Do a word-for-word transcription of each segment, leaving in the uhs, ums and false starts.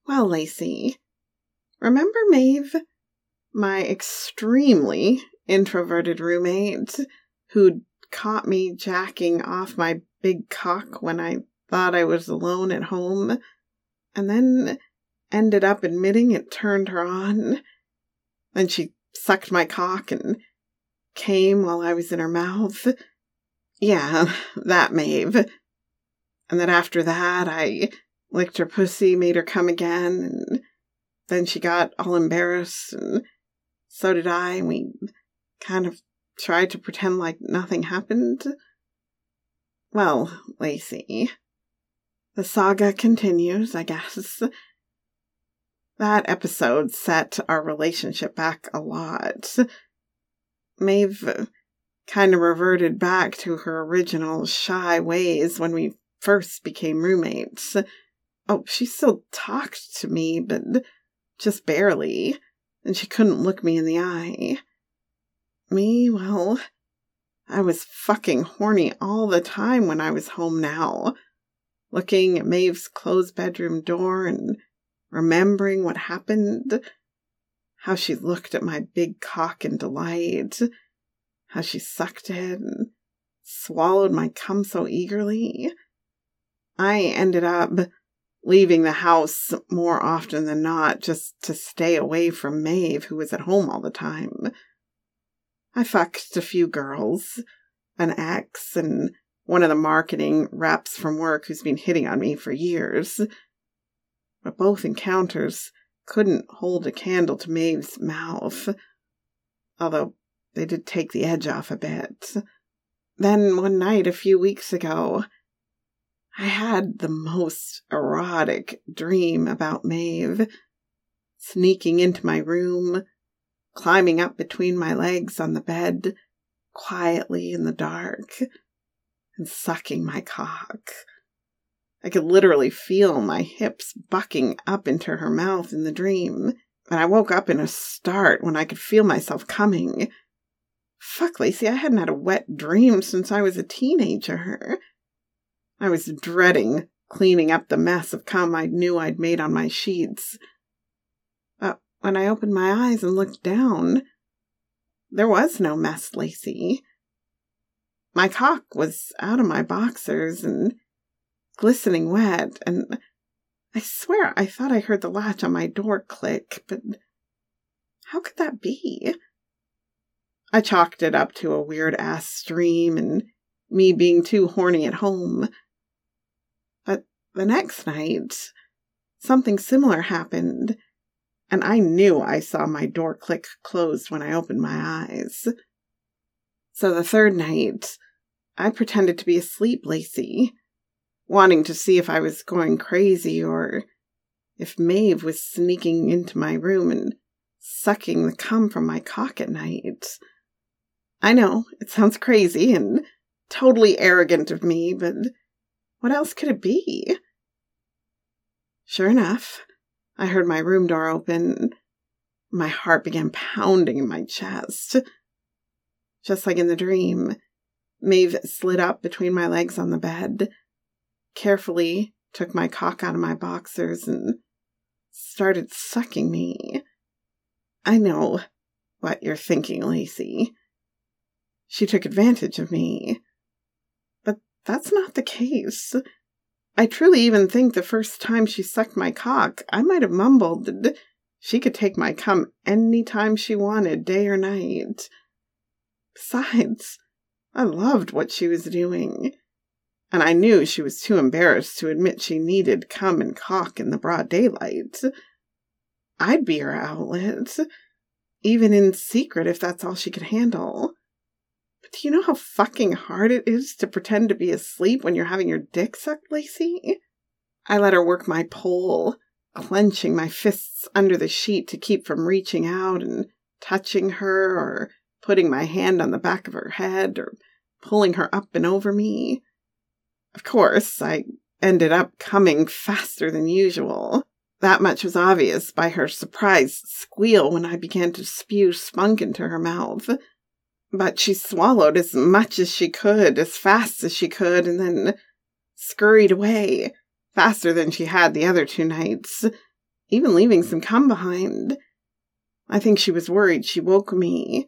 Well, Lacey, remember Maeve, my extremely introverted roommate who'd caught me jacking off my big cock when I thought I was alone at home, and then ended up admitting it turned her on? Then she sucked my cock and came while I was in her mouth. Yeah, that Maeve. And then after that, I licked her pussy, made her come again, and then she got all embarrassed, and so did I, and we kind of tried to pretend like nothing happened. Well, Lacey, the saga continues, I guess. That episode set our relationship back a lot. Maeve kind of reverted back to her original shy ways when we first became roommates. Oh, she still talked to me, but just barely, and she couldn't look me in the eye. Me, well, I was fucking horny all the time when I was home now, looking at Maeve's closed bedroom door and remembering what happened, how she looked at my big cock in delight, how she sucked it and swallowed my cum so eagerly. I ended up leaving the house more often than not just to stay away from Maeve, who was at home all the time. I fucked a few girls, an ex, and one of the marketing reps from work who's been hitting on me for years. But both encounters couldn't hold a candle to Maeve's mouth, although they did take the edge off a bit. Then one night a few weeks ago, I had the most erotic dream about Maeve, sneaking into my room, climbing up between my legs on the bed, quietly in the dark, and sucking my cock. I could literally feel my hips bucking up into her mouth in the dream, and I woke up in a start when I could feel myself coming. Fuck, Lacey, I hadn't had a wet dream since I was a teenager. I was dreading cleaning up the mess of cum I knew I'd made on my sheets. But when I opened my eyes and looked down, there was no mess, Lacey. My cock was out of my boxers and glistening wet, and I swear I thought I heard the latch on my door click, but how could that be? I chalked it up to a weird-ass dream and me being too horny at home. But the next night, something similar happened, and I knew I saw my door click closed when I opened my eyes. So the third night, I pretended to be asleep, Lacey, wanting to see if I was going crazy or if Maeve was sneaking into my room and sucking the cum from my cock at night. I know, it sounds crazy and totally arrogant of me, but what else could it be? Sure enough, I heard my room door open. My heart began pounding in my chest. Just like in the dream, Maeve slid up between my legs on the bed, carefully took my cock out of my boxers and started sucking me. I know what you're thinking, Lacey. She took advantage of me. But that's not the case. I truly even think the first time she sucked my cock, I might have mumbled that she could take my cum any time she wanted, day or night. Besides, I loved what she was doing, and I knew she was too embarrassed to admit she needed cum and cock in the broad daylight. I'd be her outlet, even in secret if that's all she could handle. But do you know how fucking hard it is to pretend to be asleep when you're having your dick sucked, Lacey? I let her work my pole, clenching my fists under the sheet to keep from reaching out and touching her or putting my hand on the back of her head or pulling her up and over me. Of course, I ended up coming faster than usual. That much was obvious by her surprised squeal when I began to spew spunk into her mouth. But she swallowed as much as she could, as fast as she could, and then scurried away, faster than she had the other two nights, even leaving some cum behind. I think she was worried she woke me.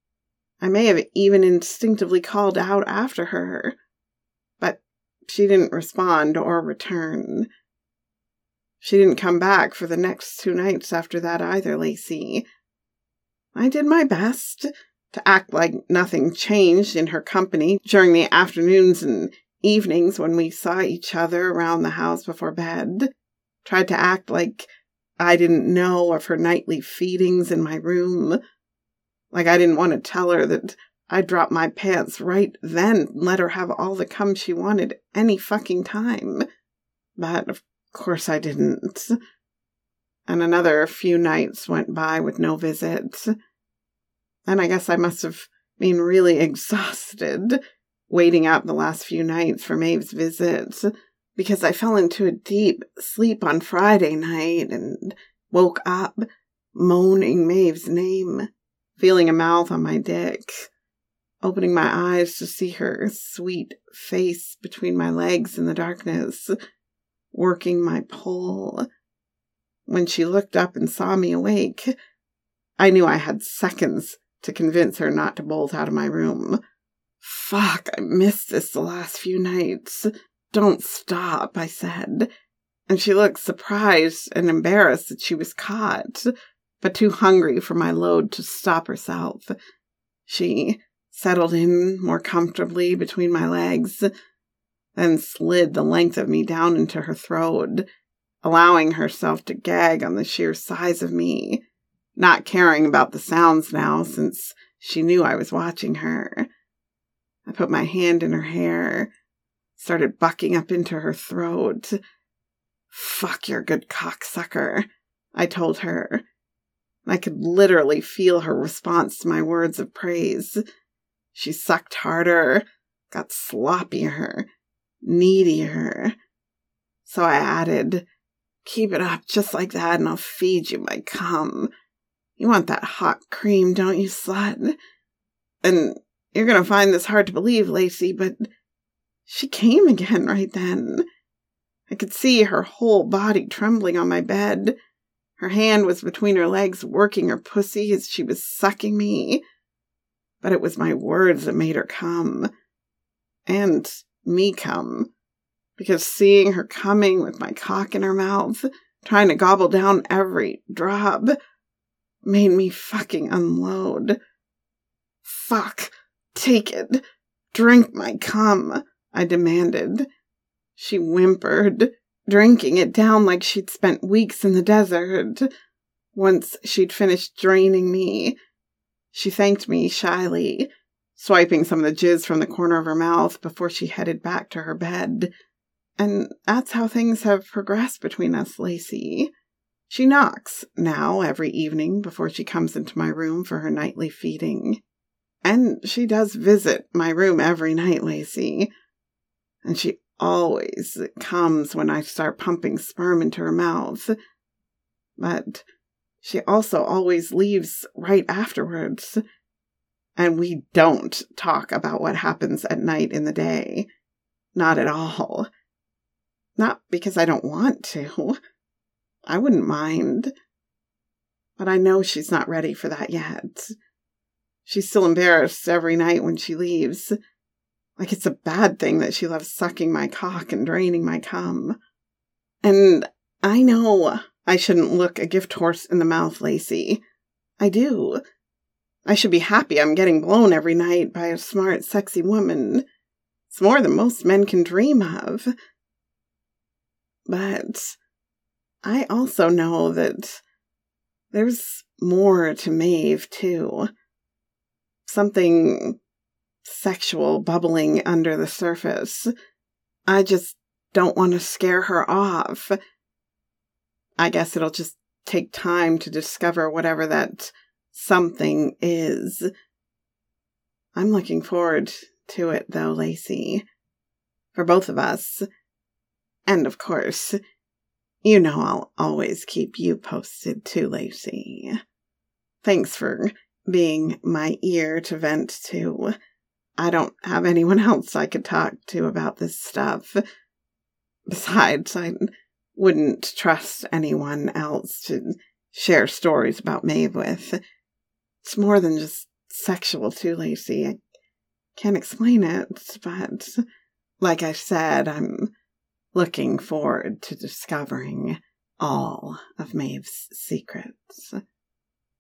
I may have even instinctively called out after her, but she didn't respond or return. She didn't come back for the next two nights after that either, Lacey. I did my best to act like nothing changed in her company during the afternoons and evenings when we saw each other around the house before bed. Tried to act like I didn't know of her nightly feedings in my room. Like I didn't want to tell her that I dropped my pants right then and let her have all the cum she wanted any fucking time. But of course I didn't. And another few nights went by with no visits. And I guess I must have been really exhausted waiting out the last few nights for Maeve's visits, because I fell into a deep sleep on Friday night and woke up moaning Maeve's name, feeling a mouth on my dick, opening my eyes to see her sweet face between my legs in the darkness, working my pole. When she looked up and saw me awake, I knew I had seconds to convince her not to bolt out of my room. Fuck, I missed this the last few nights. Don't stop, I said. And she looked surprised and embarrassed that she was caught, but too hungry for my load to stop herself. She settled in more comfortably between my legs, then slid the length of me down into her throat, allowing herself to gag on the sheer size of me, not caring about the sounds now since she knew I was watching her. I put my hand in her hair, started bucking up into her throat. Fuck, you're a good cocksucker, I told her. I could literally feel her response to my words of praise. She sucked harder, got sloppier, needier. So I added, keep it up just like that and I'll feed you my cum. You want that hot cream, don't you, slut? And you're going to find this hard to believe, Lacey, but she came again right then. I could see her whole body trembling on my bed. Her hand was between her legs, working her pussy as she was sucking me. But it was my words that made her come. And me come. Because seeing her coming with my cock in her mouth, trying to gobble down every drop, made me fucking unload. Fuck. Take it. Drink my cum, I demanded. She whimpered, drinking it down like she'd spent weeks in the desert. Once she'd finished draining me, she thanked me shyly, swiping some of the jizz from the corner of her mouth before she headed back to her bed. And that's how things have progressed between us, Lacey. She knocks now every evening before she comes into my room for her nightly feeding. And she does visit my room every night, Lacey. And she always comes when I start pumping sperm into her mouth. But she also always leaves right afterwards. And we don't talk about what happens at night in the day. Not at all. Not because I don't want to. I wouldn't mind. But I know she's not ready for that yet. She's still embarrassed every night when she leaves. Like it's a bad thing that she loves sucking my cock and draining my cum. And I know I shouldn't look a gift horse in the mouth, Lacey. I do. I should be happy I'm getting blown every night by a smart, sexy woman. It's more than most men can dream of. But I also know that there's more to Maeve, too. Something sexual bubbling under the surface. I just don't want to scare her off. I guess it'll just take time to discover whatever that something is. I'm looking forward to it, though, Lacey. For both of us. And, of course, you know I'll always keep you posted, too, Lacey. Thanks for being my ear to vent to. I don't have anyone else I could talk to about this stuff. Besides, I wouldn't trust anyone else to share stories about Maeve with. It's more than just sexual too, Lacey. I can't explain it, but like I said, I'm looking forward to discovering all of Maeve's secrets.